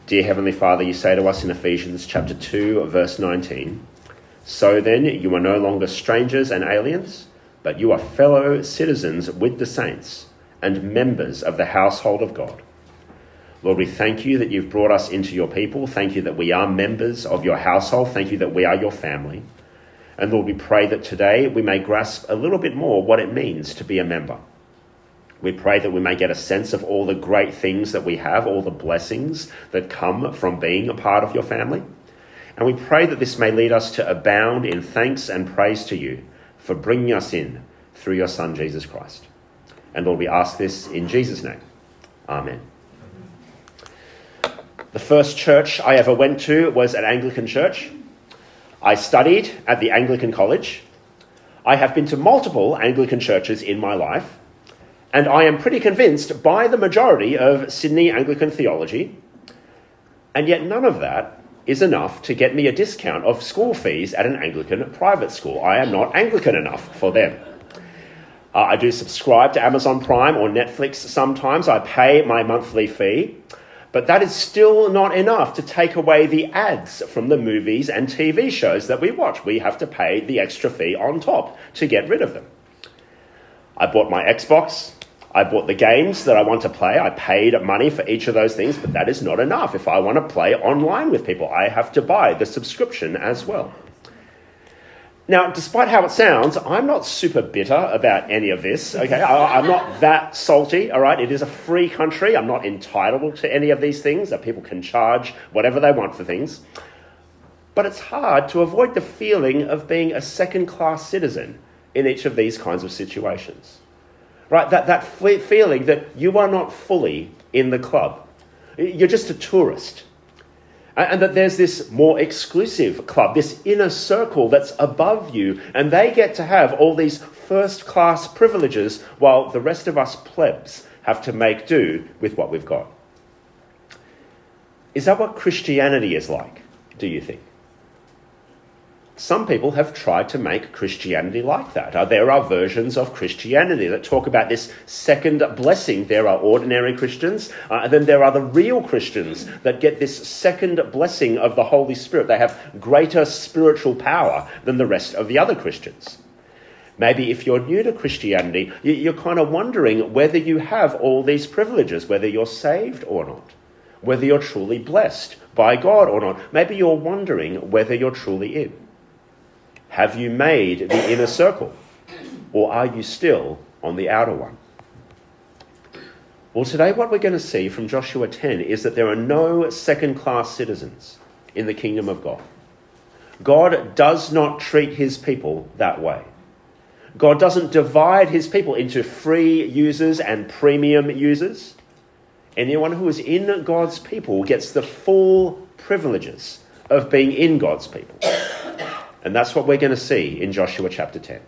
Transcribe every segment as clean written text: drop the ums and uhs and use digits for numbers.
Dear Heavenly Father, you say to us in Ephesians chapter 2, verse 19, "So then you are no longer strangers and aliens, but you are fellow citizens with the saints and members of the household of God." Lord, we thank you that you've brought us into your people. Thank you that we are members of your household. Thank you that we are your family. And Lord, we pray that today we may grasp a little bit more what it means to be a member. We pray that we may get a sense of all the great things that we have, all the blessings that come from being a part of your family. And we pray that this may lead us to abound in thanks and praise to you for bringing us in through your Son, Jesus Christ. And Lord, we ask this in Jesus' name. Amen. The first church I ever went to was an Anglican church. I studied at the Anglican College. I have been to multiple Anglican churches in my life. And I am pretty convinced by the majority of Sydney Anglican theology, and yet none of that is enough to get me a discount of school fees at an Anglican private school. I am not Anglican enough for them. I do subscribe to Amazon Prime or Netflix sometimes. I pay my monthly fee, but that is still not enough to take away the ads from the movies and TV shows that we watch. We have to pay the extra fee on top to get rid of them. I bought my Xbox. I bought the games that I want to play. I paid money for each of those things, but that is not enough. If I want to play online with people, I have to buy the subscription as well. Now, despite how it sounds, I'm not super bitter about any of this, okay? I'm not that salty, all right? It is a free country. I'm not entitled to any of these things, that people can charge whatever they want for things. But it's hard to avoid the feeling of being a second-class citizen in each of these kinds of situations. Right, that feeling that you are not fully in the club. You're just a tourist. And that there's this more exclusive club, this inner circle that's above you, and they get to have all these first-class privileges while the rest of us plebs have to make do with what we've got. Is that what Christianity is like, do you think? Some people have tried to make Christianity like that. There are versions of Christianity that talk about this second blessing. There are ordinary Christians, and then there are the real Christians that get this second blessing of the Holy Spirit. They have greater spiritual power than the rest of the other Christians. Maybe if you're new to Christianity, you're kind of wondering whether you have all these privileges, whether you're saved or not, whether you're truly blessed by God or not. Maybe you're wondering whether you're truly in. Have you made the inner circle, or are you still on the outer one? Well, today what we're going to see from Joshua 10 is that there are no second-class citizens in the kingdom of God. God does not treat his people that way. God doesn't divide his people into free users and premium users. Anyone who is in God's people gets the full privileges of being in God's people. And that's what we're going to see in Joshua chapter 10.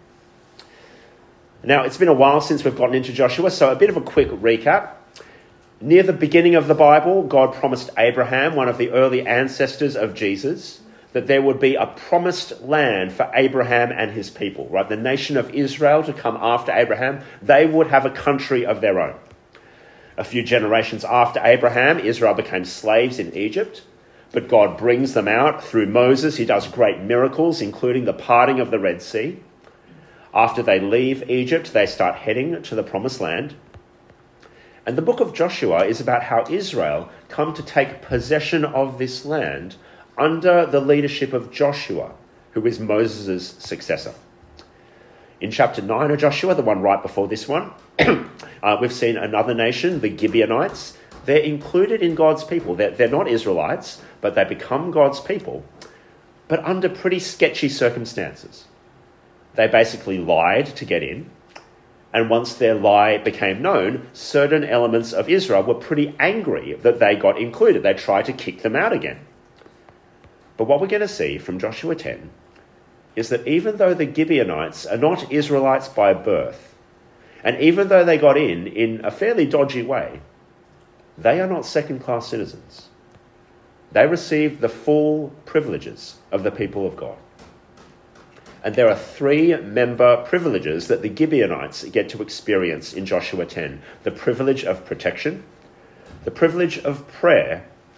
Now, it's been a while since we've gotten into Joshua, so a bit of a quick recap. Near the beginning of the Bible, God promised Abraham, one of the early ancestors of Jesus, that there would be a promised land for Abraham and his people, right? The nation of Israel to come after Abraham, they would have a country of their own. A few generations after Abraham, Israel became slaves in Egypt. But God brings them out through Moses. He does great miracles, including the parting of the Red Sea. After they leave Egypt, they start heading to the Promised Land. And the book of Joshua is about how Israel come to take possession of this land under the leadership of Joshua, who is Moses' successor. In chapter 9 of Joshua, the one right before this one, we've seen another nation, the Gibeonites. They're included in God's people. They're not Israelites, but they become God's people, but under pretty sketchy circumstances. They basically lied to get in, and once their lie became known, certain elements of Israel were pretty angry that they got included. They tried to kick them out again. But what we're going to see from Joshua 10 is that even though the Gibeonites are not Israelites by birth, and even though they got in a fairly dodgy way, they are not second-class citizens. They received the full privileges of the people of God. And there are 3 member privileges that the Gibeonites get to experience in Joshua 10. The privilege of protection, the privilege of prayer,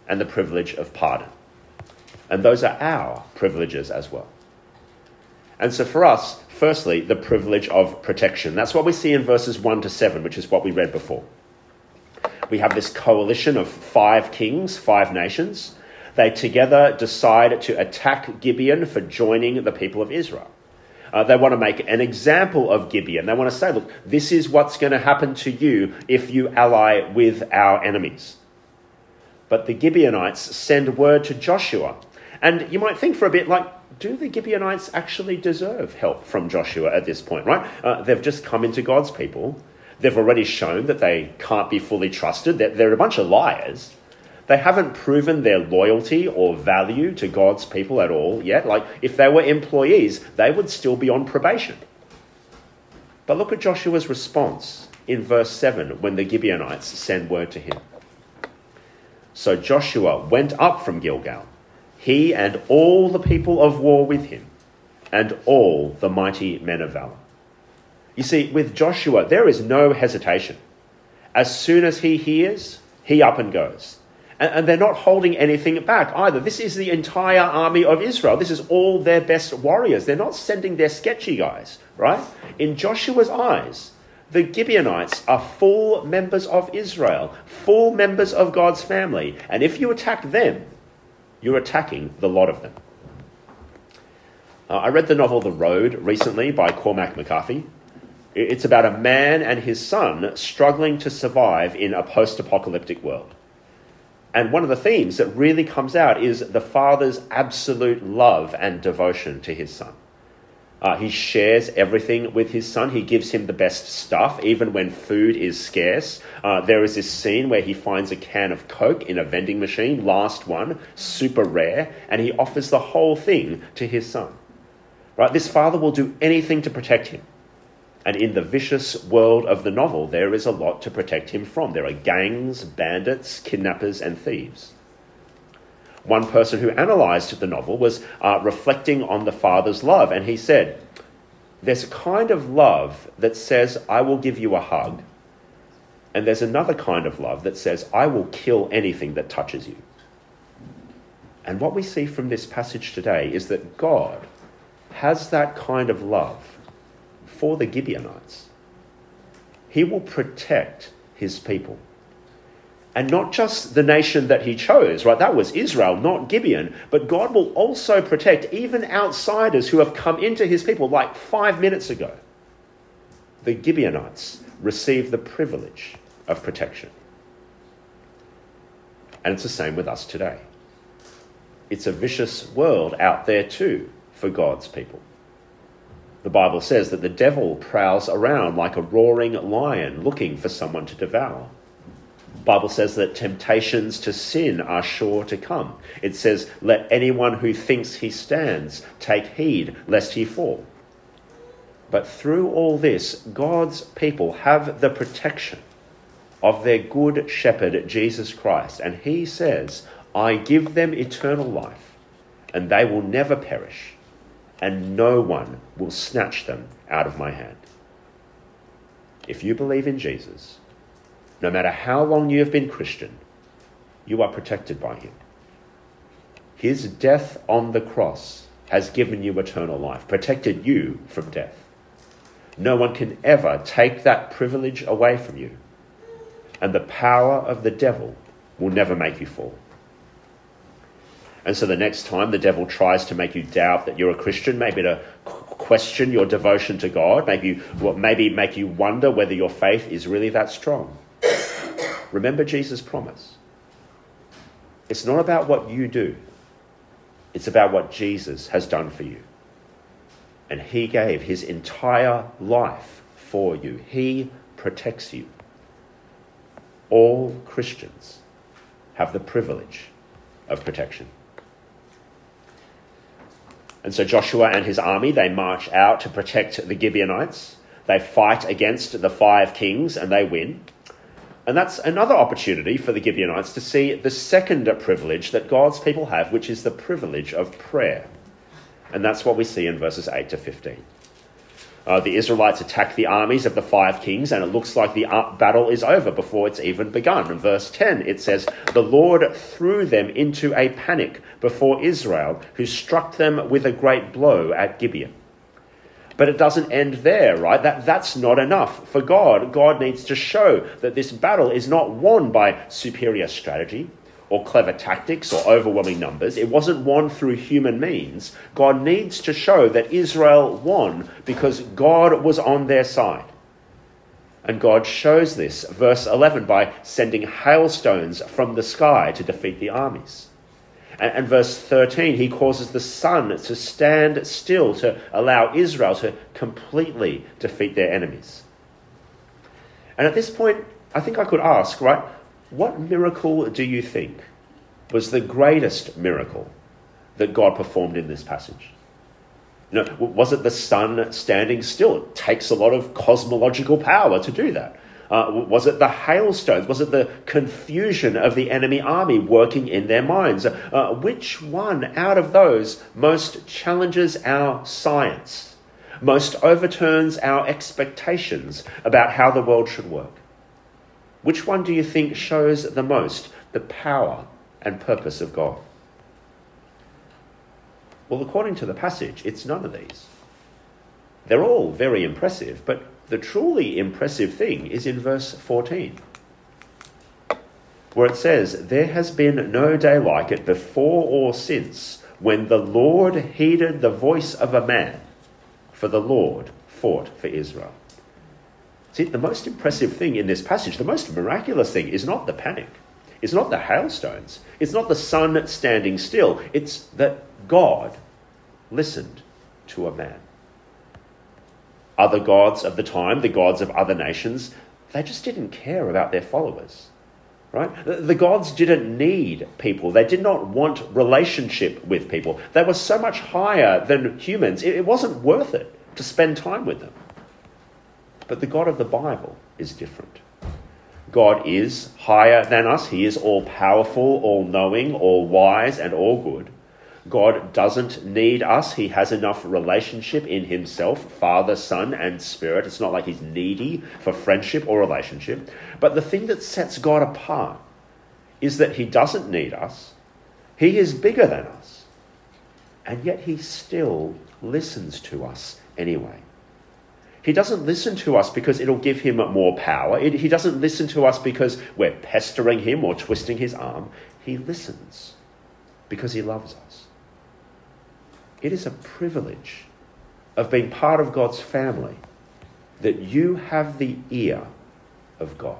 and the privilege of pardon. And those are our privileges as well. And so for us, firstly, the privilege of protection. That's what we see in verses 1 to 7, which is what we read before. We have this coalition of 5 kings, 5 nations. They together decide to attack Gibeon for joining the people of Israel. They want to make an example of Gibeon. They want to say, look, this is what's going to happen to you if you ally with our enemies. But the Gibeonites send word to Joshua. And you might think for a bit, like, do the Gibeonites actually deserve help from Joshua at this point, right? They've just come into God's people. They've already shown that they can't be fully trusted. They're a bunch of liars. They haven't proven their loyalty or value to God's people at all yet. Like, if they were employees, they would still be on probation. But look at Joshua's response in verse 7 when the Gibeonites send word to him. So Joshua went up from Gilgal, he and all the people of war with him, and all the mighty men of valor. You see, with Joshua, there is no hesitation. As soon as he hears, he up and goes. And they're not holding anything back either. This is the entire army of Israel. This is all their best warriors. They're not sending their sketchy guys, right? In Joshua's eyes, the Gibeonites are full members of Israel, full members of God's family. And if you attack them, you're attacking the lot of them. I read the novel The Road recently by Cormac McCarthy. It's about a man and his son struggling to survive in a post-apocalyptic world. And one of the themes that really comes out is the father's absolute love and devotion to his son. He shares everything with his son. He gives him the best stuff, even when food is scarce. There is this scene where he finds a can of Coke in a vending machine, last one, super rare, and he offers the whole thing to his son. Right? This father will do anything to protect him. And in the vicious world of the novel, there is a lot to protect him from. There are gangs, bandits, kidnappers, and thieves. One person who analysed the novel was reflecting on the father's love, and he said, there's a kind of love that says, I will give you a hug, and there's another kind of love that says, I will kill anything that touches you. And what we see from this passage today is that God has that kind of love for the Gibeonites. He will protect his people. And not just the nation that he chose, right? That was Israel, not Gibeon. But God will also protect even outsiders who have come into his people like 5 minutes ago. The Gibeonites receive the privilege of protection. And it's the same with us today. It's a vicious world out there too for God's people. The Bible says that the devil prowls around like a roaring lion looking for someone to devour. The Bible says that temptations to sin are sure to come. It says, let anyone who thinks he stands take heed lest he fall. But through all this, God's people have the protection of their good shepherd, Jesus Christ. And he says, I give them eternal life, and they will never perish, and no one will snatch them out of my hand. If you believe in Jesus, no matter how long you have been Christian, you are protected by him. His death on the cross has given you eternal life, protected you from death. No one can ever take that privilege away from you, and the power of the devil will never make you fall. And so the next time the devil tries to make you doubt that you're a Christian, maybe to question your devotion to God, maybe make you wonder whether your faith is really that strong, remember Jesus' promise. It's not about what you do. It's about what Jesus has done for you. And he gave his entire life for you. He protects you. All Christians have the privilege of protection. And so Joshua and his army, they march out to protect the Gibeonites. They fight against the 5 kings and they win. And that's another opportunity for the Gibeonites to see the second privilege that God's people have, which is the privilege of prayer. And that's what we see in verses 8 to 15. The Israelites attack the armies of the 5 kings, and it looks like the battle is over before it's even begun. In verse 10, it says, "The Lord threw them into a panic before Israel, who struck them with a great blow at Gibeon." But it doesn't end there, right? That's not enough. For God needs to show that this battle is not won by superior strategy or clever tactics or overwhelming numbers. It wasn't won through human means. God needs to show that Israel won because God was on their side. And God shows this, verse 11, by sending hailstones from the sky to defeat the armies. And verse 13, he causes the sun to stand still to allow Israel to completely defeat their enemies. And at this point, I think I could ask, right, what miracle do you think was the greatest miracle that God performed in this passage? Was it the sun standing still? It takes a lot of cosmological power to do that. Was it the hailstones? Was it the confusion of the enemy army working in their minds? Which one out of those most challenges our science, most overturns our expectations about how the world should work? Which one do you think shows the most the power and purpose of God? Well, according to the passage, it's none of these. They're all very impressive, but the truly impressive thing is in verse 14, where it says, "There has been no day like it before or since, when the Lord heeded the voice of a man, for the Lord fought for Israel." See, the most impressive thing in this passage, the most miraculous thing, is not the panic. It's not the hailstones. It's not the sun standing still. It's that God listened to a man. Other gods of the time, the gods of other nations, they just didn't care about their followers, right? The gods didn't need people. They did not want relationship with people. They were so much higher than humans. It wasn't worth it to spend time with them. But the God of the Bible is different. God is higher than us. He is all-powerful, all-knowing, all-wise, and all-good. God doesn't need us. He has enough relationship in himself, Father, Son, and Spirit. It's not like he's needy for friendship or relationship. But the thing that sets God apart is that he doesn't need us. He is bigger than us. And yet he still listens to us anyway. He doesn't listen to us because it'll give him more power. He doesn't listen to us because we're pestering him or twisting his arm. He listens because he loves us. It is a privilege of being part of God's family that you have the ear of God.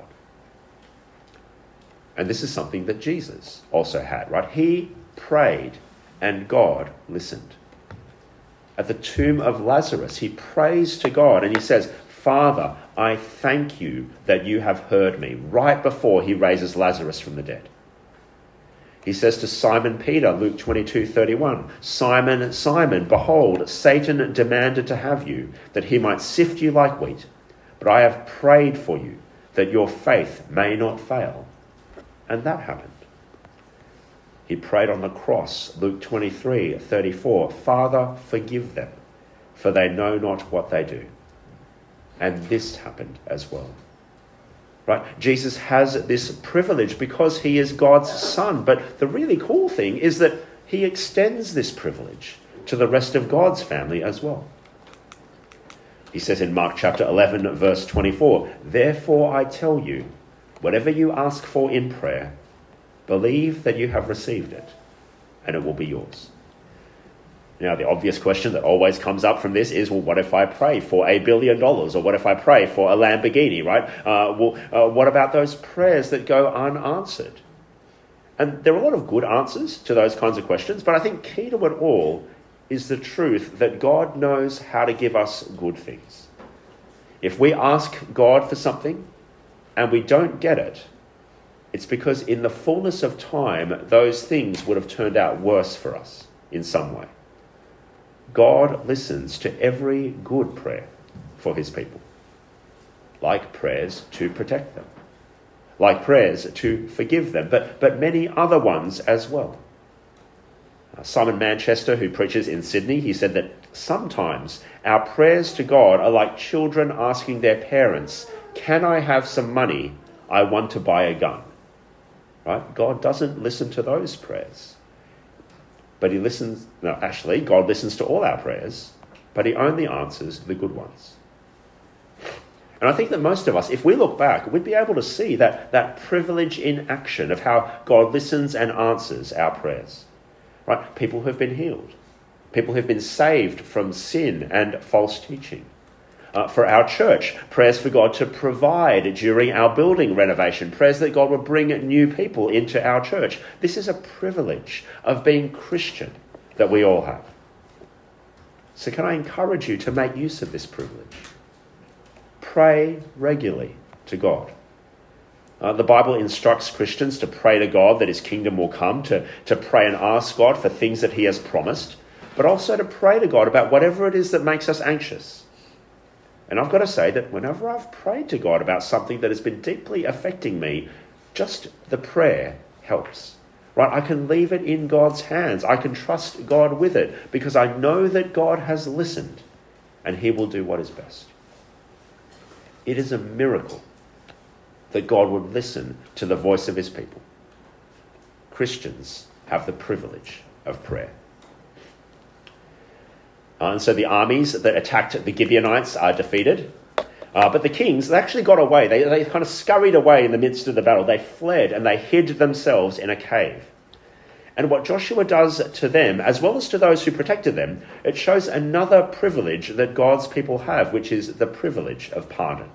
And this is something that Jesus also had, right? He prayed and God listened. At the tomb of Lazarus, he prays to God and he says, "Father, I thank you that you have heard me," right before he raises Lazarus from the dead. He says to Simon Peter, Luke 22:31, "Simon, Simon, behold, Satan demanded to have you, that he might sift you like wheat. But I have prayed for you, that your faith may not fail." And that happened. He prayed on the cross, Luke 23:34, "Father, forgive them, for they know not what they do." And this happened as well. Right? Jesus has this privilege because he is God's son. But the really cool thing is that he extends this privilege to the rest of God's family as well. He says in Mark chapter 11, verse 24, "Therefore I tell you, whatever you ask for in prayer, believe that you have received it, and it will be yours." Now, the obvious question that always comes up from this is, well, what if I pray for $1 billion? Or what if I pray for a Lamborghini, right? What about those prayers that go unanswered? And there are a lot of good answers to those kinds of questions, but I think key to it all is the truth that God knows how to give us good things. If we ask God for something and we don't get it, it's because in the fullness of time, those things would have turned out worse for us in some way. God listens to every good prayer for his people, like prayers to protect them, like prayers to forgive them, but many other ones as well. Simon Manchester, who preaches in Sydney, he said that sometimes our prayers to God are like children asking their parents, "Can I have some money? I want to buy a gun." Right? God doesn't listen to those prayers. But God listens to all our prayers, but he only answers the good ones. And I think that most of us, if we look back, we'd be able to see that privilege in action of how God listens and answers our prayers. Right? People who have been healed. People who have been saved from sin and false teaching. For our church, prayers for God to provide during our building renovation. Prayers that God would bring new people into our church. This is a privilege of being Christian that we all have. So can I encourage you to make use of this privilege? Pray regularly to God. The Bible instructs Christians to pray to God that his kingdom will come, to pray and ask God for things that he has promised, but also to pray to God about whatever it is that makes us anxious. And I've got to say that whenever I've prayed to God about something that has been deeply affecting me, just the prayer helps. Right? I can leave it in God's hands. I can trust God with it because I know that God has listened and he will do what is best. It is a miracle that God would listen to the voice of his people. Christians have the privilege of prayer. And so the armies that attacked the Gibeonites are defeated. But the kings, they actually got away. They kind of scurried away in the midst of the battle. They fled and they hid themselves in a cave. And what Joshua does to them, as well as to those who protected them, it shows another privilege that God's people have, which is the privilege of pardon.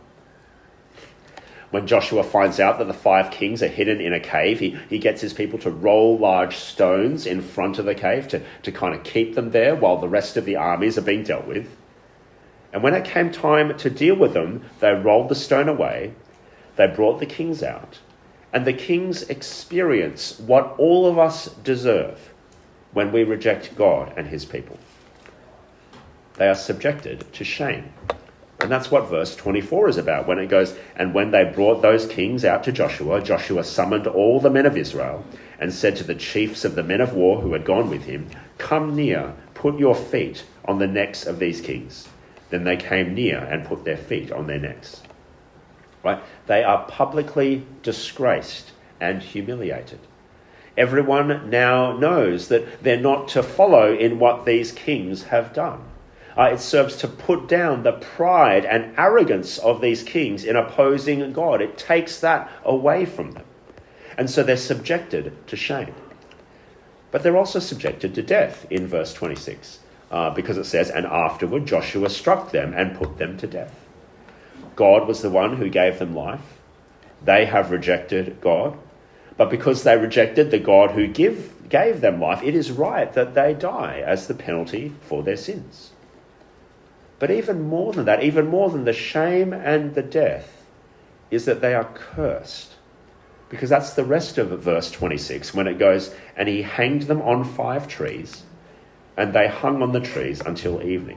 When Joshua finds out that the 5 kings are hidden in a cave, he gets his people to roll large stones in front of the cave to kind of keep them there while the rest of the armies are being dealt with. And when it came time to deal with them, they rolled the stone away, they brought the kings out, and the kings experience what all of us deserve when we reject God and his people. They are subjected to shame. And that's what verse 24 is about when it goes, "And when they brought those kings out to Joshua, Joshua summoned all the men of Israel and said to the chiefs of the men of war who had gone with him, 'Come near, put your feet on the necks of these kings.' Then they came near and put their feet on their necks." Right? They are publicly disgraced and humiliated. Everyone now knows that they're not to follow in what these kings have done. It serves to put down the pride and arrogance of these kings in opposing God. It takes that away from them. And so they're subjected to shame. But they're also subjected to death in verse 26, because it says, "And afterward Joshua struck them and put them to death." God was the one who gave them life. They have rejected God. But because they rejected the God who gave them life, it is right that they die as the penalty for their sins. But even more than that, even more than the shame and the death, is that they are cursed. Because that's the rest of verse 26 when it goes, "And he hanged them on 5 trees, and they hung on the trees until evening."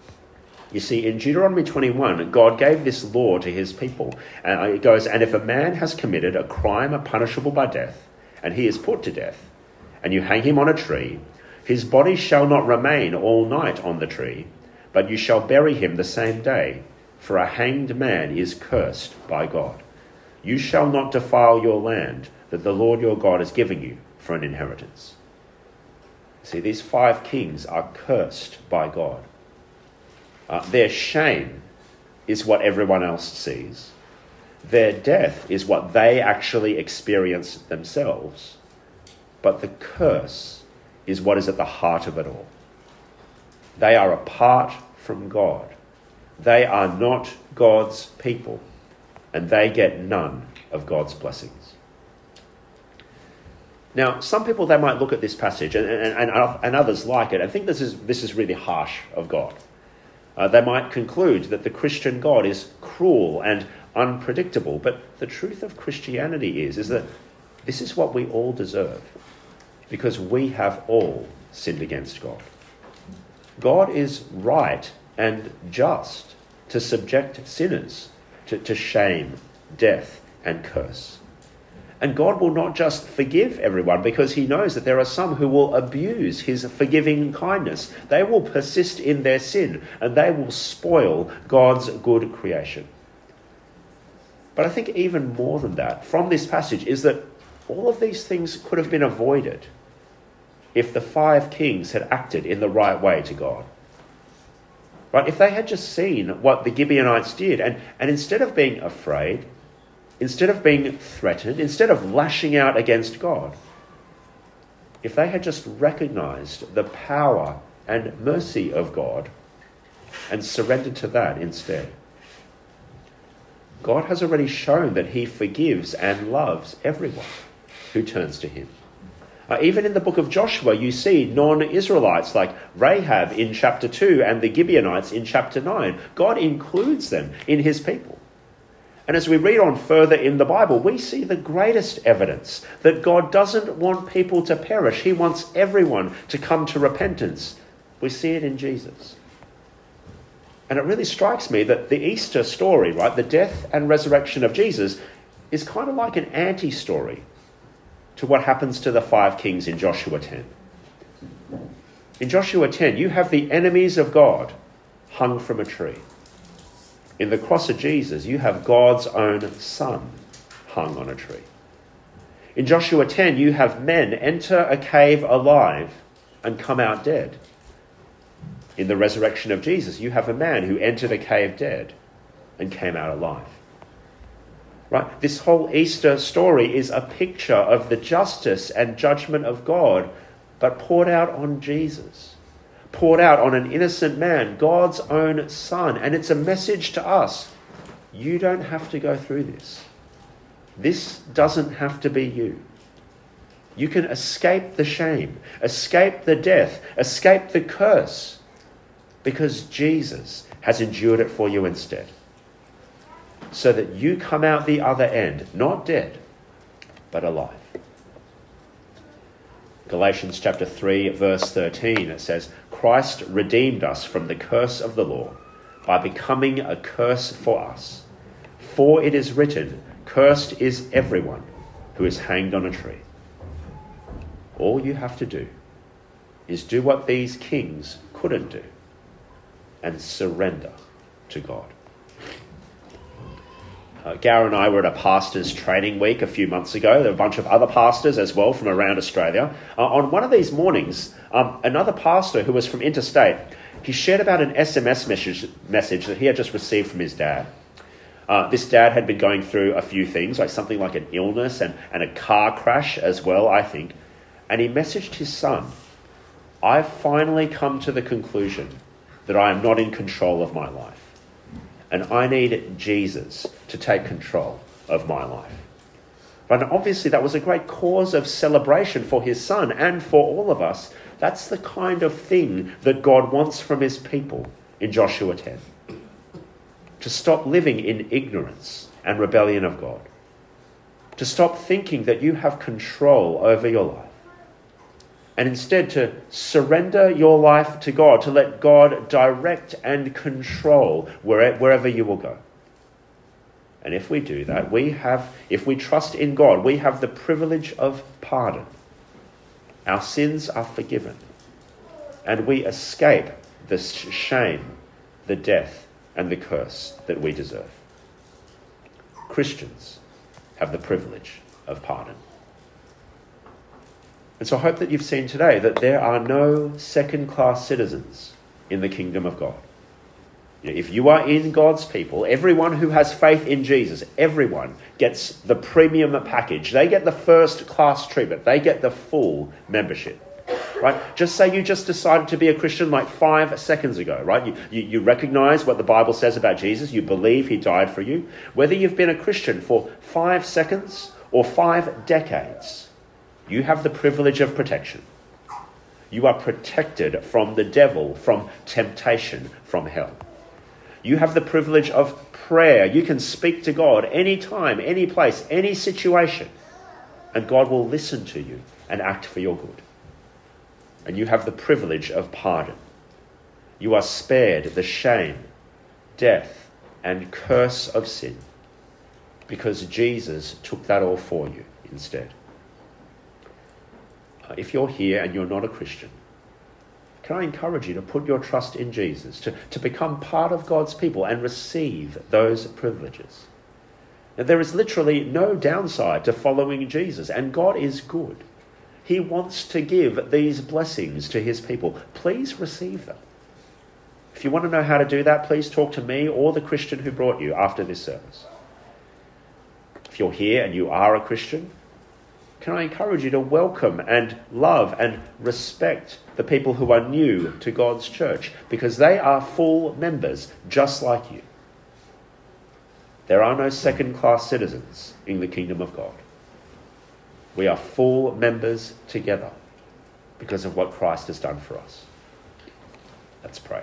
You see, in Deuteronomy 21, God gave this law to his people. And it goes, "And if a man has committed a crime punishable by death, and he is put to death, and you hang him on a tree, his body shall not remain all night on the tree, but you shall bury him the same day, for a hanged man is cursed by God. You shall not defile your land that the Lord your God is giving you for an inheritance." See, these 5 kings are cursed by God. Their shame is what everyone else sees. Their death is what they actually experience themselves. But the curse is what is at the heart of it all. They are apart from God. They are not God's people, and they get none of God's blessings. Now, some people, they might look at this passage, and others like it, and think this is really harsh of God. They might conclude that the Christian God is cruel and unpredictable, but the truth of Christianity is that this is what we all deserve, because we have all sinned against God. God is right and just to subject sinners to shame, death, and curse. And God will not just forgive everyone, because he knows that there are some who will abuse his forgiving kindness. They will persist in their sin, and they will spoil God's good creation. But I think even more than that, from this passage, is that all of these things could have been avoided if the 5 kings had acted in the right way to God. Right? If they had just seen what the Gibeonites did, and instead of being afraid, instead of being threatened, instead of lashing out against God, if they had just recognized the power and mercy of God and surrendered to that instead. God has already shown that he forgives and loves everyone who turns to him. Even in the book of Joshua, you see non-Israelites like Rahab in chapter 2 and the Gibeonites in chapter 9. God includes them in his people. And as we read on further in the Bible, we see the greatest evidence that God doesn't want people to perish. He wants everyone to come to repentance. We see it in Jesus. And it really strikes me that the Easter story, right, the death and resurrection of Jesus, is kind of like an anti-story to what happens to the 5 kings in Joshua 10. In Joshua 10, you have the enemies of God hung from a tree. In the cross of Jesus, you have God's own Son hung on a tree. In Joshua 10, you have men enter a cave alive and come out dead. In the resurrection of Jesus, you have a man who entered a cave dead and came out alive. Right? This whole Easter story is a picture of the justice and judgment of God, but poured out on Jesus, poured out on an innocent man, God's own Son. And it's a message to us. You don't have to go through this. This doesn't have to be you. You can escape the shame, escape the death, escape the curse, because Jesus has endured it for you instead. So that you come out the other end, not dead, but alive. Galatians chapter 3, verse 13, it says, Christ redeemed us from the curse of the law by becoming a curse for us. For it is written, cursed is everyone who is hanged on a tree. All you have to do is do what these kings couldn't do and surrender to God. Gara and I were at a pastor's training week a few months ago. There were a bunch of other pastors as well from around Australia. On one of these mornings, another pastor who was from interstate, he shared about an SMS message that he had just received from his dad. This dad had been going through a few things, like something like an illness and a car crash as well, I think. And he messaged his son, I've finally come to the conclusion that I am not in control of my life. And I need Jesus to take control of my life. But obviously that was a great cause of celebration for his son and for all of us. That's the kind of thing that God wants from his people in Joshua 10. To stop living in ignorance and rebellion of God. To stop thinking that you have control over your life. And instead to surrender your life to God, to let God direct and control wherever you will go. And if we do that, if we trust in God, we have the privilege of pardon. Our sins are forgiven. And we escape the shame, the death, and the curse that we deserve. Christians have the privilege of pardon. And so I hope that you've seen today that there are no second-class citizens in the kingdom of God. If you are in God's people, everyone who has faith in Jesus, everyone gets the premium package. They get the first-class treatment. They get the full membership. Right? Just say you just decided to be a Christian like 5 seconds ago, right? You recognize what the Bible says about Jesus. You believe he died for you. Whether you've been a Christian for 5 seconds or 5 decades, you have the privilege of protection. You are protected from the devil, from temptation, from hell. You have the privilege of prayer. You can speak to God anytime, any place, any situation, and God will listen to you and act for your good. And you have the privilege of pardon. You are spared the shame, death, and curse of sin because Jesus took that all for you instead. If you're here and you're not a Christian, can I encourage you to put your trust in Jesus, to become part of God's people and receive those privileges? Now, there is literally no downside to following Jesus, and God is good. He wants to give these blessings to his people. Please receive them. If you want to know how to do that, please talk to me or the Christian who brought you after this service. If you're here and you are a Christian, can I encourage you to welcome and love and respect the people who are new to God's church, because they are full members just like you. There are no second-class citizens in the kingdom of God. We are full members together because of what Christ has done for us. Let's pray.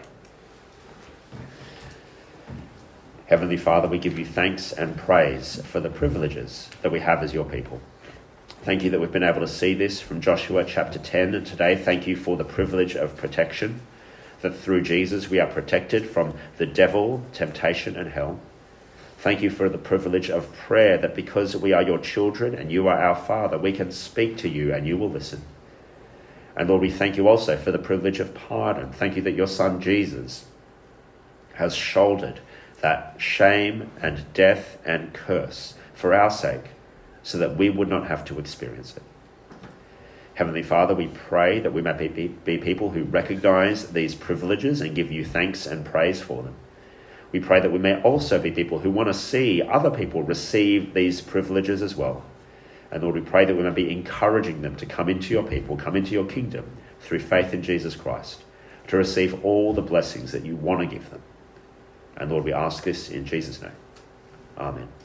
Heavenly Father, we give you thanks and praise for the privileges that we have as your people. Thank you that we've been able to see this from Joshua chapter 10 today. Thank you for the privilege of protection, that through Jesus we are protected from the devil, temptation and hell. Thank you for the privilege of prayer, that because we are your children and you are our Father, we can speak to you and you will listen. And Lord, we thank you also for the privilege of pardon. Thank you that your Son Jesus has shouldered that shame and death and curse for our sake, so that we would not have to experience it. Heavenly Father, we pray that we may be people who recognize these privileges and give you thanks and praise for them. We pray that we may also be people who want to see other people receive these privileges as well. And Lord, we pray that we may be encouraging them to come into your people, come into your kingdom through faith in Jesus Christ, to receive all the blessings that you want to give them. And Lord, we ask this in Jesus' name. Amen.